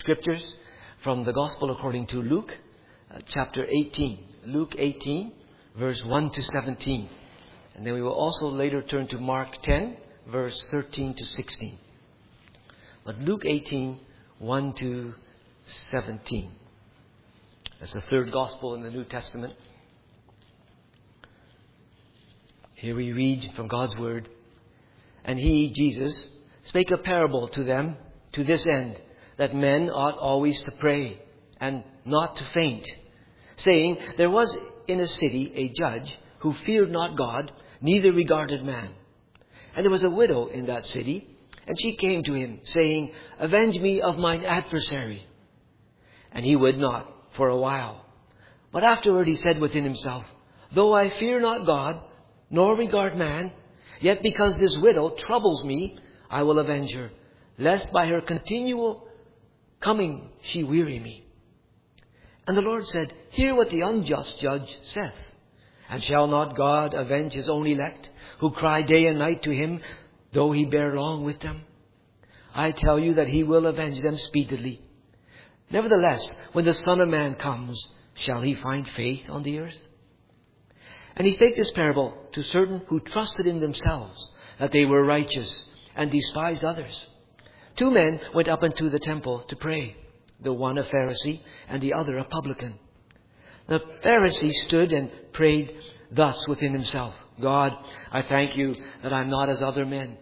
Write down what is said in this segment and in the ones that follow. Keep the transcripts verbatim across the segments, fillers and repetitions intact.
scriptures from the Gospel according to Luke, uh, chapter eighteen. Luke eighteen, verse one to seventeen. And then we will also later turn to Mark ten, verse thirteen to sixteen. But Luke eighteen, one to seventeen. That's the third Gospel in the New Testament. Here we read from God's Word. And he, Jesus, spake a parable to them to this end, that men ought always to pray and not to faint, saying, there was in a city a judge who feared not God, neither regarded man. And there was a widow in that city, and she came to him, saying, avenge me of mine adversary. And he would not for a while. But afterward he said within himself, though I fear not God, nor regard man, yet because this widow troubles me, I will avenge her, lest by her continual coming she weary me. And the Lord said, hear what the unjust judge saith. And shall not God avenge his own elect, who cry day and night to him, though he bear long with them? I tell you that he will avenge them speedily. Nevertheless, when the Son of Man comes, shall he find faith on the earth? And he spake this parable to certain who trusted in themselves that they were righteous and despised others. Two men went up into the temple to pray, the one a Pharisee and the other a publican. The Pharisee stood and prayed thus within himself, God, I thank you that I'm not as other men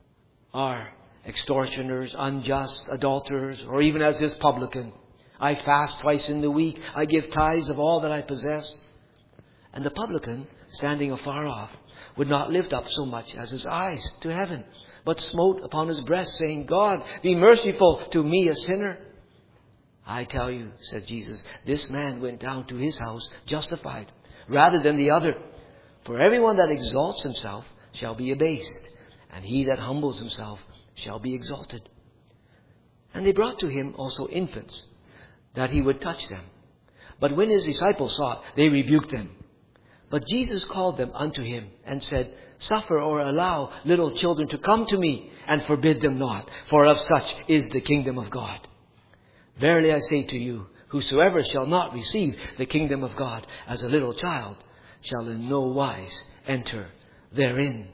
are, extortioners, unjust, adulterers, or even as this publican. I fast twice in the week. I give tithes of all that I possess. And the publican, standing afar off, would not lift up so much as his eyes to heaven, but smote upon his breast, saying, God, be merciful to me, a sinner. I tell you, said Jesus, this man went down to his house justified, rather than the other. For everyone that exalts himself shall be abased, and he that humbles himself shall be exalted. And they brought to him also infants, that he would touch them. But when his disciples saw it, they rebuked them. But Jesus called them unto him, and said, suffer or allow little children to come to me, and forbid them not, for of such is the kingdom of God. Verily I say to you, whosoever shall not receive the kingdom of God as a little child, shall in no wise enter therein.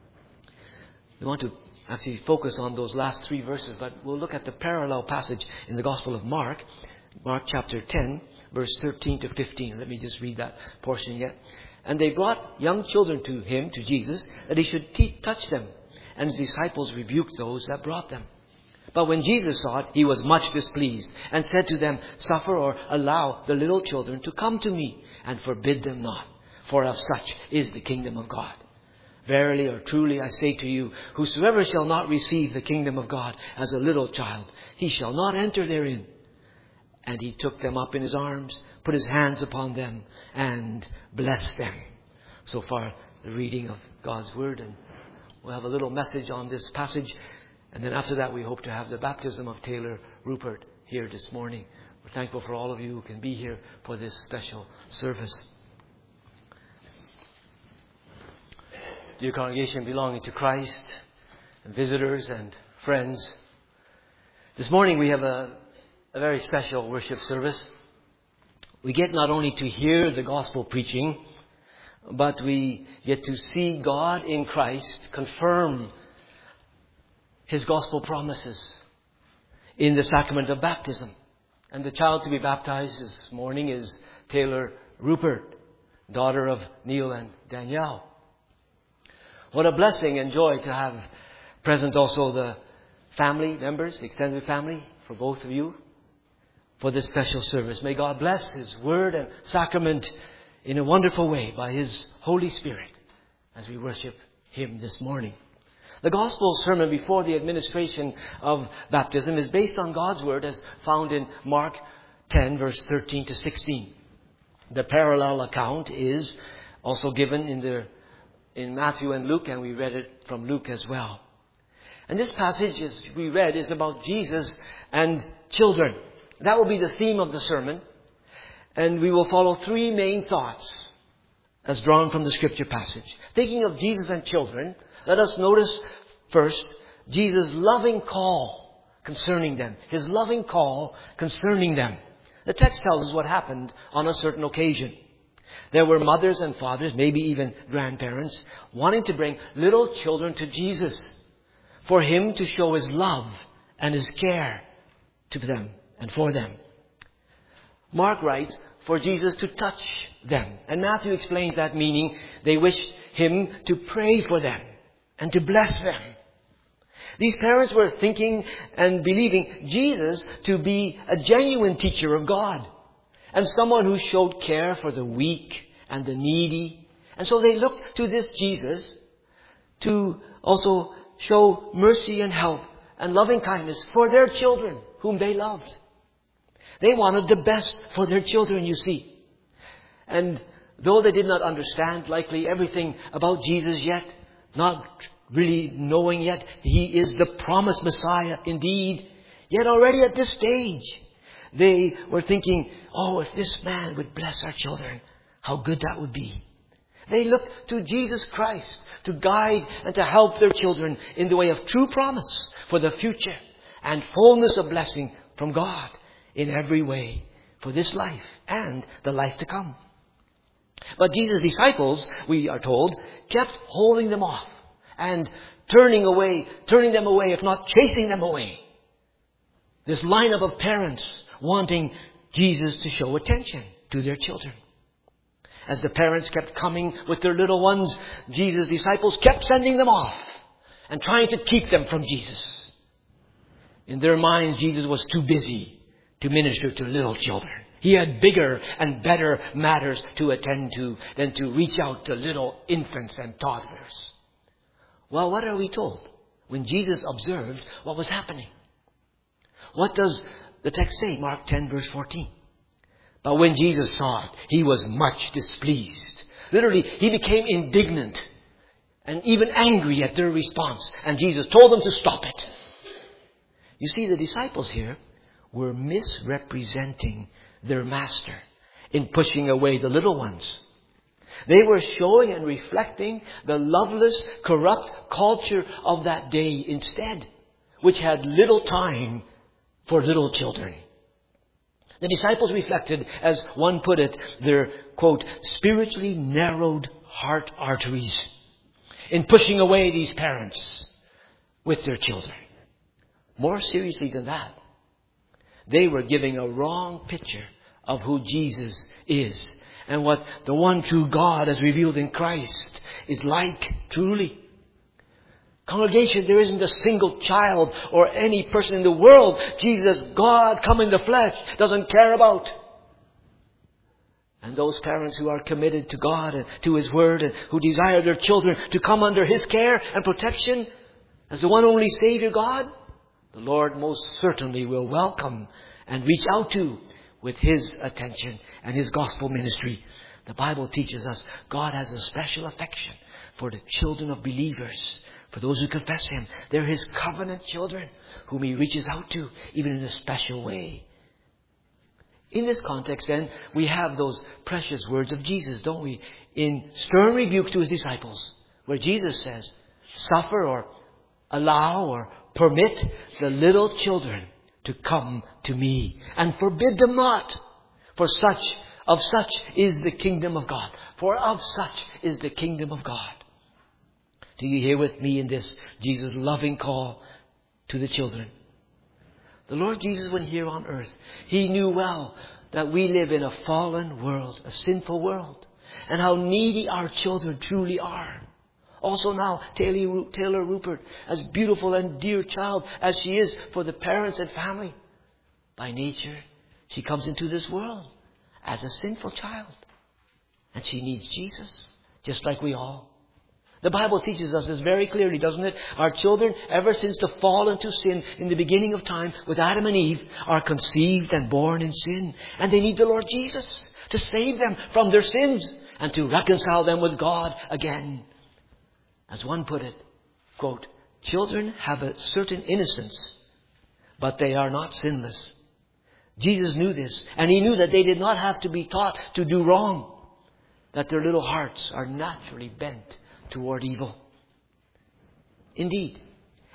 We want to actually focus on those last three verses, but we'll look at the parallel passage in the Gospel of Mark, Mark chapter ten, verse thirteen to fifteen. Let me just read that portion yet. And they brought young children to him, to Jesus, that he should te- touch them. And his disciples rebuked those that brought them. But when Jesus saw it, he was much displeased, and said to them, suffer or allow the little children to come to me, and forbid them not, for of such is the kingdom of God. Verily or truly I say to you, whosoever shall not receive the kingdom of God as a little child, he shall not enter therein. And he took them up in his arms, put his hands upon them, and blessed them. So far, the reading of God's Word. And we'll have a little message on this passage. And then after that, we hope to have the baptism of Taylor Rupert here this morning. We're thankful for all of you who can be here for this special service. Dear congregation belonging to Christ, and visitors and friends, this morning we have a, a very special worship service. We get not only to hear the gospel preaching, but we get to see God in Christ confirm His gospel promises in the sacrament of baptism. And the child to be baptized this morning is Taylor Rupert, daughter of Neil and Danielle. What a blessing and joy to have present also the family members, the extended family, for both of you, for this special service. May God bless His Word and sacrament in a wonderful way by His Holy Spirit as we worship Him this morning. The Gospel sermon before the administration of baptism is based on God's Word as found in Mark ten, verse thirteen to sixteen. The parallel account is also given in the in Matthew and Luke, and we read it from Luke as well. And this passage, as we read, is about Jesus and children. That will be the theme of the sermon. And we will follow three main thoughts as drawn from the scripture passage. Thinking of Jesus and children, let us notice first Jesus' loving call concerning them. His loving call concerning them. The text tells us what happened on a certain occasion. There were mothers and fathers, maybe even grandparents, wanting to bring little children to Jesus for Him to show His love and His care to them and for them. Mark writes, for Jesus to touch them. And Matthew explains that, meaning they wished Him to pray for them and to bless them. These parents were thinking and believing Jesus to be a genuine teacher of God and someone who showed care for the weak and the needy. And so they looked to this Jesus to also show mercy and help and loving kindness for their children whom they loved. They wanted the best for their children, you see. And though they did not understand likely everything about Jesus yet, not really knowing yet He is the promised Messiah indeed, yet already at this stage, they were thinking, oh, if this man would bless our children, how good that would be. They looked to Jesus Christ to guide and to help their children in the way of true promise for the future and fullness of blessing from God in every way for this life and the life to come. But Jesus' disciples, we are told, kept holding them off and turning away, turning them away, if not chasing them away. This lineup of parents wanting Jesus to show attention to their children. As the parents kept coming with their little ones, Jesus' disciples kept sending them off and trying to keep them from Jesus. In their minds, Jesus was too busy to minister to little children. He had bigger and better matters to attend to than to reach out to little infants and toddlers. Well, what are we told when Jesus observed what was happening? What does the text say? Mark ten verse fourteen. But when Jesus saw it, He was much displeased. Literally, He became indignant and even angry at their response. And Jesus told them to stop it. You see, the disciples here were misrepresenting their master in pushing away the little ones. They were showing and reflecting the loveless, corrupt culture of that day instead, which had little time for little children. The disciples reflected, as one put it, their, quote, spiritually narrowed heart arteries in pushing away these parents with their children. More seriously than that, they were giving a wrong picture of who Jesus is and what the one true God as revealed in Christ is like, truly. Congregation, there isn't a single child or any person in the world Jesus, God come in the flesh, doesn't care about. And those parents who are committed to God and to His Word and who desire their children to come under His care and protection as the one only Savior God, the Lord most certainly will welcome and reach out to with His attention and His gospel ministry. The Bible teaches us God has a special affection for the children of believers, for those who confess Him. They're His covenant children whom He reaches out to, even in a special way. In this context, then, we have those precious words of Jesus, don't we? In stern rebuke to His disciples, where Jesus says, suffer or allow or permit the little children to come to me and forbid them not. For such, of such is the kingdom of God. For of such is the kingdom of God. Do you hear with me in this Jesus' loving call to the children? The Lord Jesus, when here on earth, He knew well that we live in a fallen world, a sinful world, and how needy our children truly are. Also now, Taylor, Taylor Rupert, as beautiful and dear child as she is for the parents and family, by nature, she comes into this world as a sinful child. And she needs Jesus, just like we all. The Bible teaches us this very clearly, doesn't it? Our children, ever since the fall into sin in the beginning of time with Adam and Eve, are conceived and born in sin. And they need the Lord Jesus to save them from their sins and to reconcile them with God again. As one put it, quote, children have a certain innocence, but they are not sinless. Jesus knew this, and He knew that they did not have to be taught to do wrong, that their little hearts are naturally bent toward evil. Indeed,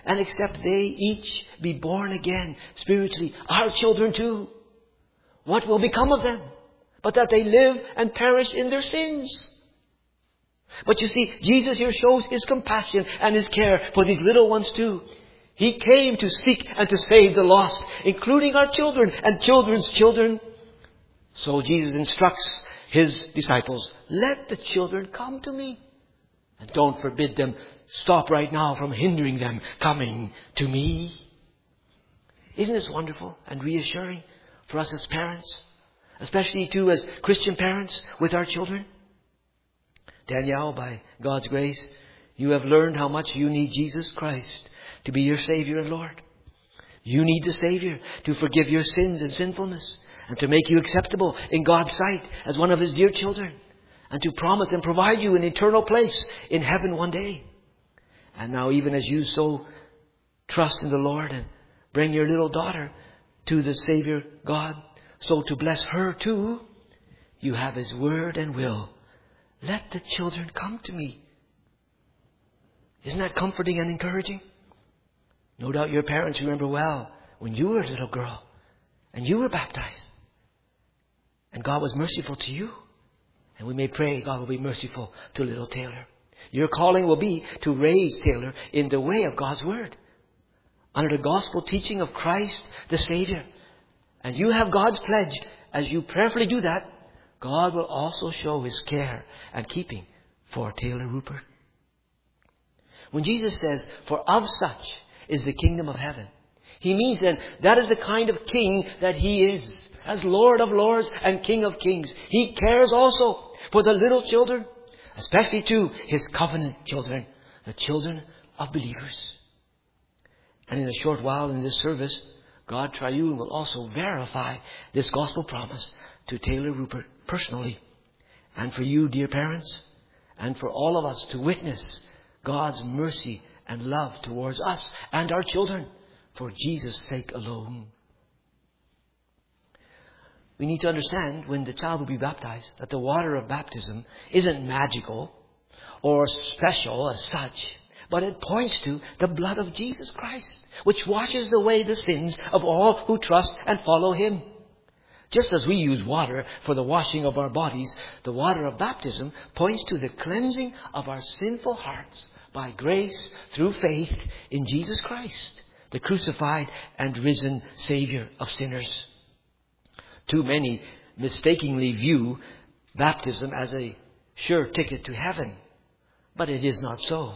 and except they each be born again spiritually, our children too, what will become of them? But that they live and perish in their sins. But you see, Jesus here shows His compassion and His care for these little ones too. He came to seek and to save the lost, including our children and children's children. So Jesus instructs His disciples, let the children come to me. And don't forbid them. Stop right now from hindering them coming to me. Isn't this wonderful and reassuring for us as parents? Especially too as Christian parents with our children. Danielle, by God's grace, you have learned how much you need Jesus Christ to be your Savior and Lord. You need the Savior to forgive your sins and sinfulness and to make you acceptable in God's sight as one of His dear children and to promise and provide you an eternal place in heaven one day. And now even as you so trust in the Lord and bring your little daughter to the Savior God, so to bless her too, you have His word and will. Let the children come to me. Isn't that comforting and encouraging? No doubt your parents remember well when you were a little girl and you were baptized. And God was merciful to you. And we may pray God will be merciful to little Taylor. Your calling will be to raise Taylor in the way of God's word, under the gospel teaching of Christ the Savior. And you have God's pledge. As you prayerfully do that, God will also show His care and keeping for Taylor Rupert. When Jesus says, for of such is the kingdom of heaven, He means then that is the kind of king that He is. As Lord of lords and King of kings, He cares also for the little children, especially to His covenant children, the children of believers. And in a short while in this service, God Triune will also verify this gospel promise to Taylor Rupert personally. And for you, dear parents, and for all of us to witness God's mercy and love towards us and our children for Jesus' sake alone. We need to understand when the child will be baptized that the water of baptism isn't magical or special as such, but it points to the blood of Jesus Christ, which washes away the sins of all who trust and follow Him. Just as we use water for the washing of our bodies, the water of baptism points to the cleansing of our sinful hearts by grace through faith in Jesus Christ, the crucified and risen Savior of sinners. Too many mistakenly view baptism as a sure ticket to heaven, but it is not so.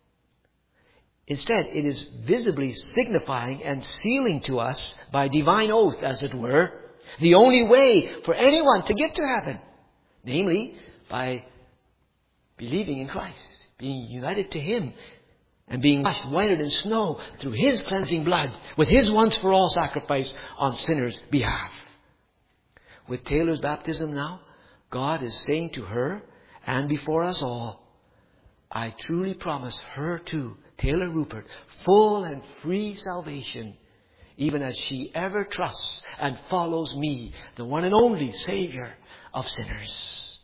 Instead, it is visibly signifying and sealing to us by divine oath, as it were, the only way for anyone to get to heaven, namely by believing in Christ, being united to Him, and being washed whiter than snow through His cleansing blood with His once-for-all sacrifice on sinners' behalf. With Taylor's baptism now, God is saying to her and before us all, I truly promise her too, Taylor Rupert, full and free salvation, even as she ever trusts and follows me, the one and only Savior of sinners.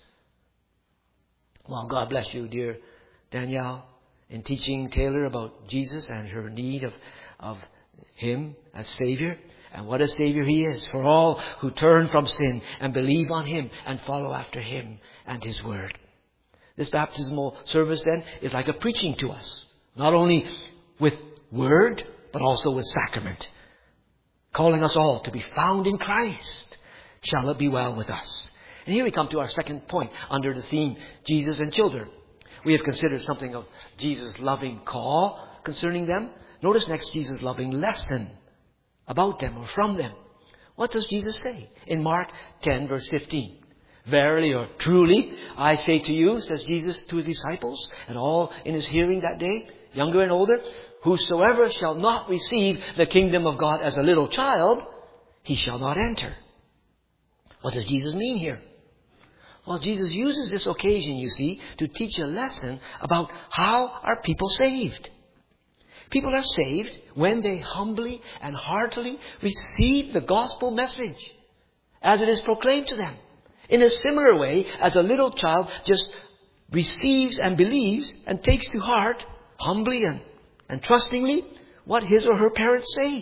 Well, God bless you, dear Danielle, in teaching Taylor about Jesus and her need of, of Him as Savior, and what a Savior He is for all who turn from sin and believe on Him and follow after Him and His Word. This baptismal service then is like a preaching to us, not only with word, but also with sacrament, calling us all to be found in Christ. Shall it be well with us? And here we come to our second point under the theme, Jesus and children. We have considered something of Jesus' loving call concerning them. Notice next Jesus' loving lesson about them or from them. What does Jesus say in Mark ten verse fifteen? Verily or truly, I say to you, says Jesus to His disciples and all in His hearing that day, younger and older, whosoever shall not receive the kingdom of God as a little child, he shall not enter. What does Jesus mean here? Well, Jesus uses this occasion, you see, to teach a lesson about how are people saved. People are saved when they humbly and heartily receive the gospel message as it is proclaimed to them. In a similar way as a little child just receives and believes and takes to heart humbly and, and trustingly what his or her parents say.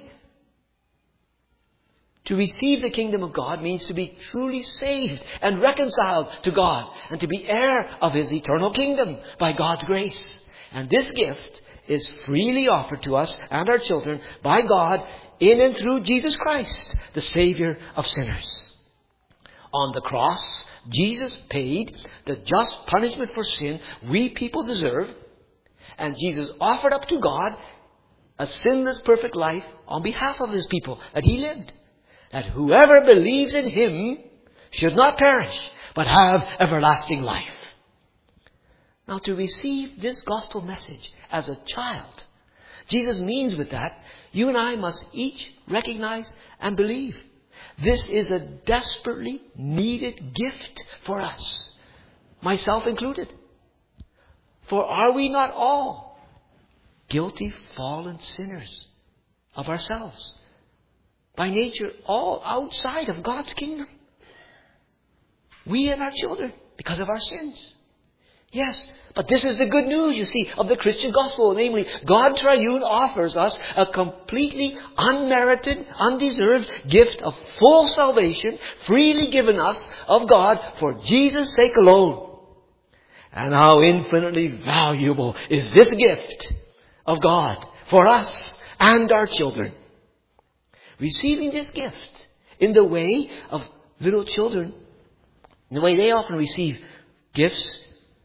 To receive the kingdom of God means to be truly saved and reconciled to God and to be heir of his eternal kingdom by God's grace. And this gift is freely offered to us and our children by God in and through Jesus Christ, the Savior of sinners. On the cross, Jesus paid the just punishment for sin we people deserve, and Jesus offered up to God a sinless, perfect life on behalf of his people that he lived. That whoever believes in him should not perish, but have everlasting life. Now, to receive this gospel message as a child, Jesus means with that, you and I must each recognize and believe. This is a desperately needed gift for us, myself included. For are we not all guilty, fallen sinners of ourselves? By nature, all outside of God's kingdom. We and our children, because of our sins. Yes, but this is the good news, you see, of the Christian gospel. Namely, God Triune offers us a completely unmerited, undeserved gift of full salvation, freely given us of God for Jesus' sake alone. And how infinitely valuable is this gift of God for us and our children. Receiving this gift in the way of little children, in the way they often receive gifts.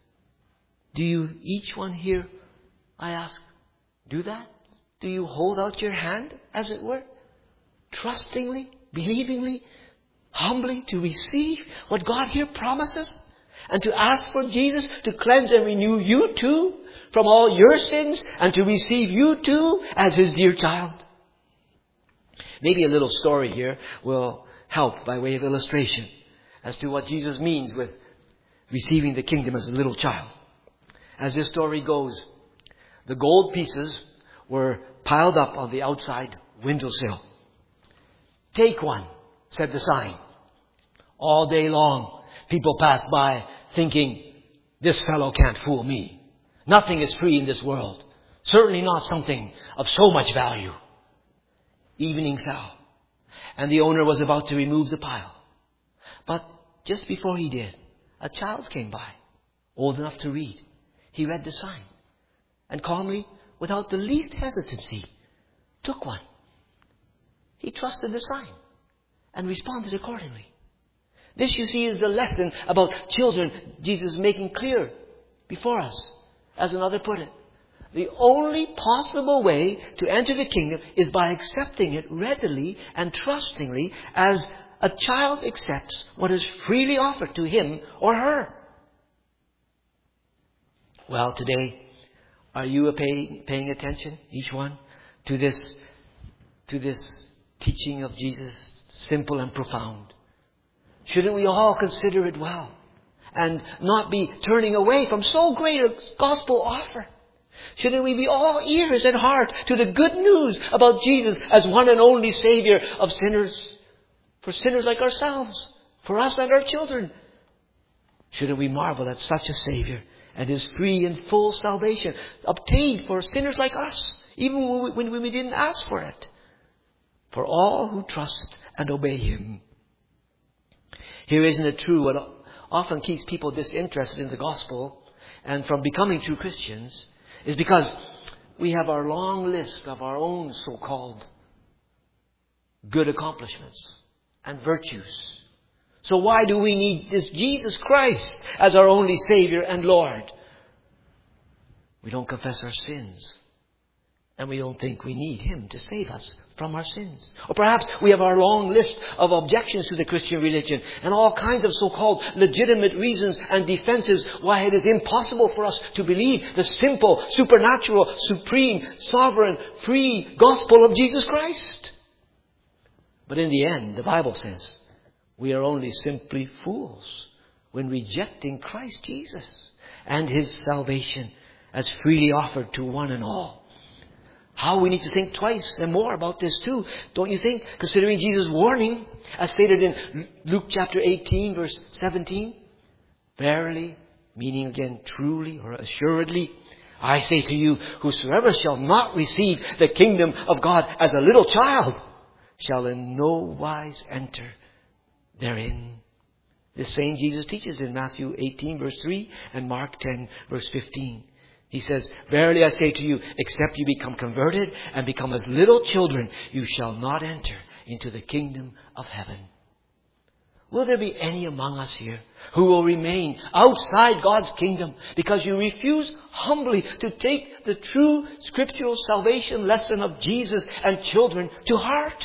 Do you, each one here, I ask, do that? Do you hold out your hand, as it were, trustingly, believingly, humbly to receive what God here promises? And to ask for Jesus to cleanse and renew you too from all your sins and to receive you too as his dear child? Maybe a little story here will help by way of illustration as to what Jesus means with receiving the kingdom as a little child. As this story goes, the gold pieces were piled up on the outside windowsill. "Take one," said the sign. All day long, people passed by thinking, "This fellow can't fool me. Nothing is free in this world. Certainly not something of so much value." Evening fell, and the owner was about to remove the pile. But just before he did, a child came by, old enough to read. He read the sign, and calmly, without the least hesitancy, took one. He trusted the sign, and responded accordingly. This, you see, is the lesson about children Jesus is making clear before us. As another put it, the only possible way to enter the kingdom is by accepting it readily and trustingly as a child accepts what is freely offered to him or her. Well, today, are you pay, paying attention, each one, to this, to this teaching of Jesus, simple and profound? Shouldn't we all consider it well and not be turning away from so great a gospel offer? Shouldn't we be all ears and heart to the good news about Jesus as one and only Savior of sinners, for sinners like ourselves, for us and our children? Shouldn't we marvel at such a Savior and his free and full salvation obtained for sinners like us, even when we didn't ask for it, for all who trust and obey him? Here, isn't it true, what often keeps people disinterested in the gospel and from becoming true Christians is because we have our long list of our own so-called good accomplishments and virtues. So why do we need this Jesus Christ as our only Savior and Lord? We don't confess our sins. And we don't think we need him to save us from our sins. Or perhaps we have our long list of objections to the Christian religion and all kinds of so-called legitimate reasons and defenses why it is impossible for us to believe the simple, supernatural, supreme, sovereign, free gospel of Jesus Christ. But in the end, the Bible says, we are only simply fools when rejecting Christ Jesus and his salvation as freely offered to one and all. How we need to think twice and more about this too, don't you think? Considering Jesus' warning, as stated in Luke chapter eighteen, verse seventeen. Verily, meaning again truly or assuredly, I say to you, whosoever shall not receive the kingdom of God as a little child shall in no wise enter therein. This same Jesus teaches in Matthew eighteen verse three and Mark ten verse fifteen. He says, verily I say to you, except you become converted and become as little children, you shall not enter into the kingdom of heaven. Will there be any among us here who will remain outside God's kingdom because you refuse humbly to take the true scriptural salvation lesson of Jesus and children to heart?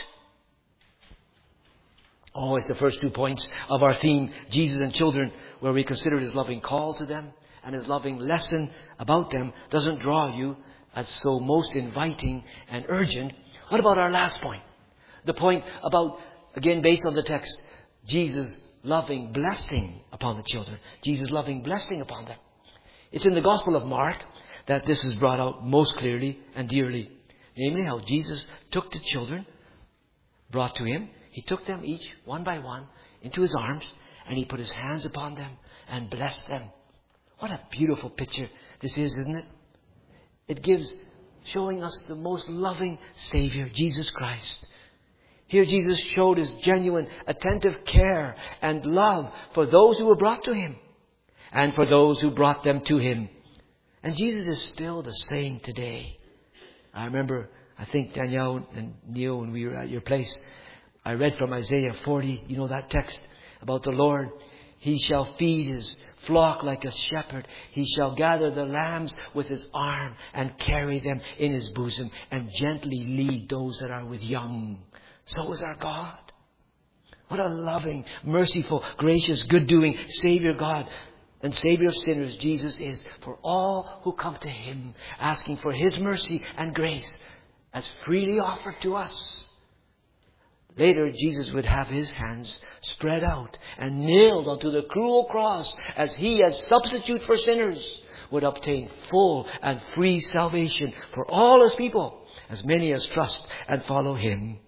Oh, it's the first two points of our theme, Jesus and children, where we consider His loving call to them and His loving lesson about them doesn't draw you as so most inviting and urgent. What about our last point? The point about, again based on the text, Jesus' loving blessing upon the children. Jesus' loving blessing upon them. It's in the Gospel of Mark that this is brought out most clearly and dearly. Namely, how Jesus took the children, brought to Him. He took them each, one by one, into His arms, and He put His hands upon them and blessed them. What a beautiful picture this is, isn't it? It gives, showing us the most loving Savior, Jesus Christ. Here Jesus showed His genuine, attentive care and love for those who were brought to Him and for those who brought them to Him. And Jesus is still the same today. I remember, I think Danielle and Neil, when we were at your place, I read from Isaiah forty, you know that text about the Lord. He shall feed His flock like a shepherd. He shall gather the lambs with His arm and carry them in His bosom and gently lead those that are with young. So is our God. What a loving, merciful, gracious, good-doing Savior God and Savior of sinners Jesus is for all who come to Him, asking for His mercy and grace as freely offered to us. Later, Jesus would have His hands spread out and nailed onto the cruel cross as He, as substitute for sinners, would obtain full and free salvation for all His people, as many as trust and follow Him.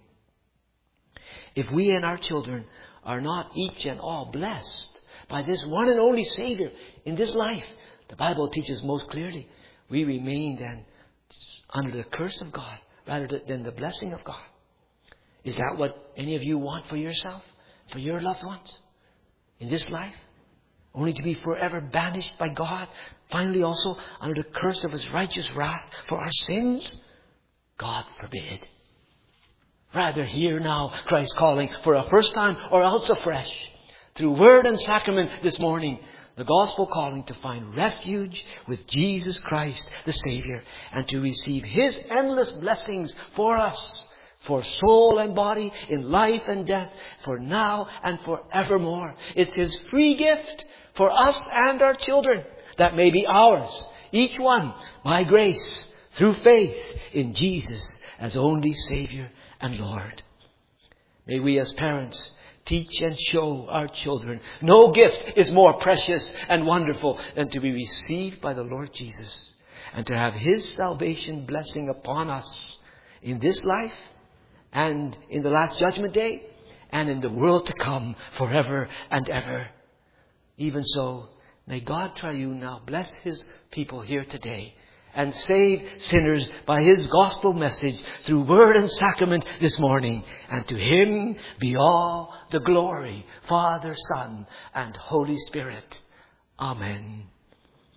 If we and our children are not each and all blessed by this one and only Savior in this life, the Bible teaches most clearly, we remain then under the curse of God rather than the blessing of God. Is that what any of you want for yourself, for your loved ones in this life? Only to be forever banished by God, finally also under the curse of His righteous wrath for our sins? God forbid. Rather hear now Christ calling for a first time or else afresh, through word and sacrament this morning, the gospel calling to find refuge with Jesus Christ, the Savior, and to receive His endless blessings for us, for soul and body, in life and death, for now and forevermore. It's His free gift for us and our children that may be ours, each one by grace, through faith in Jesus as only Savior and Lord. May we as parents teach and show our children no gift is more precious and wonderful than to be received by the Lord Jesus and to have His salvation blessing upon us in this life and in the last judgment day and in the world to come forever and ever. Even so, may God Triune now bless His people here today and save sinners by His gospel message through word and sacrament this morning. And to Him be all the glory, Father, Son, and Holy Spirit. Amen.